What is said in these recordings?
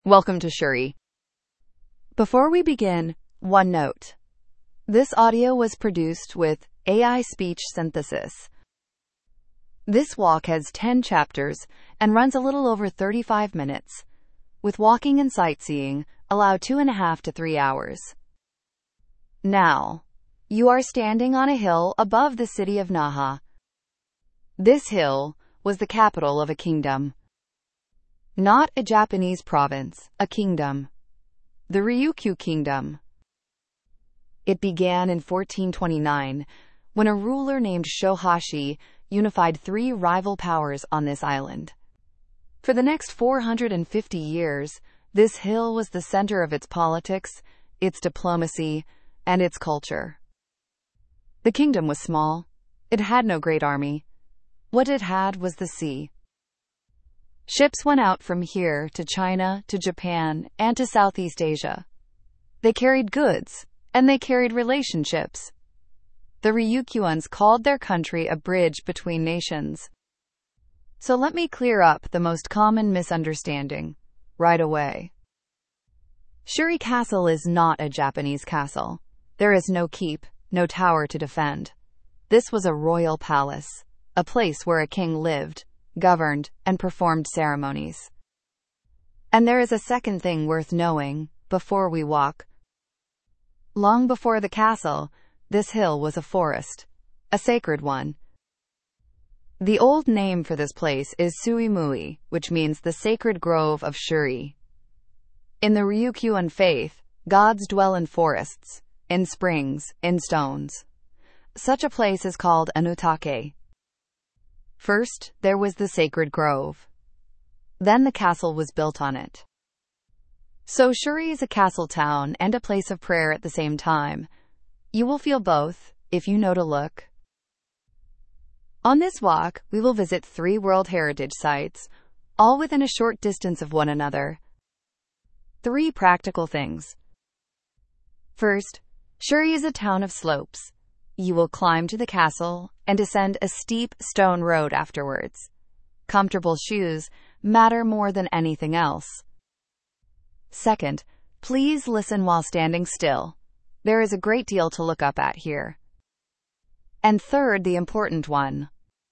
Welcome to Shuri. Before we begin, one note. This audio was produced with AI speech synthesis. This walk has 10 chapters and runs a little over 35 minutes. With walking and sightseeing, allow 2.5 to 3 hours. Now, you are standing on a hill above the city of Naha. This hill was the capital of a kingdom. Not a Japanese province, a kingdom. The Ryukyu Kingdom. It began in 1429, when a ruler named Shohashi unified 3 rival powers on this island. For the next 450 years, this hill was the center of its politics, its diplomacy, and its culture. The kingdom was small. It had no great army. What it had was the sea. Ships went out from here to China, to Japan, and to Southeast Asia. They carried goods, and they carried relationships. The Ryukyuans called their country a bridge between nations. So let me clear up the most common misunderstanding right away. Shuri Castle is not a Japanese castle. There is no keep, no tower to defend. This was a royal palace, a place where a king lived, governed, and performed ceremonies. And there is a second thing worth knowing before we walk. Long before the castle, this hill was a forest, a sacred one. The old name for this place is Suimui, which means the sacred grove of Shuri. In the Ryukyuan faith, gods dwell in forests, in springs, in stones. Such a place is called Anutake. First, there was the sacred grove. Then the castle was built on it. So Shuri is a castle town and a place of prayer at the same time. You will feel both, if you know to look. On this walk, we will visit 3 World Heritage Sites, all within a short distance of one another. 3 practical things. First, Shuri is a town of slopes. You will climb to the castle and descend a steep stone road afterwards. Comfortable shoes matter more than anything else. Second, please listen while standing still. There is a great deal to look up at here. And third, the important one.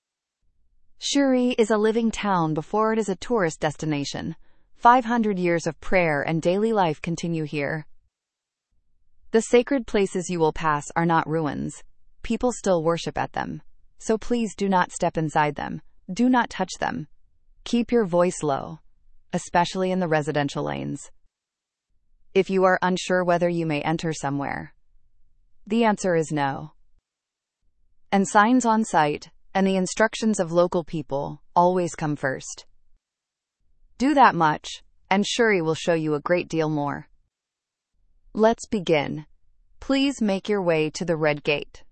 Shuri is a living town before it is a tourist destination. 500 years of prayer and daily life continue here. The sacred places you will pass are not ruins. People still worship at them. So please do not step inside them. Do not touch them. Keep your voice low, especially in the residential lanes. If you are unsure whether you may enter somewhere, the answer is no. And signs on site and the instructions of local people always come first. Do that much, and Shuri will show you a great deal more. Let's begin. Please make your way to the Red Gate.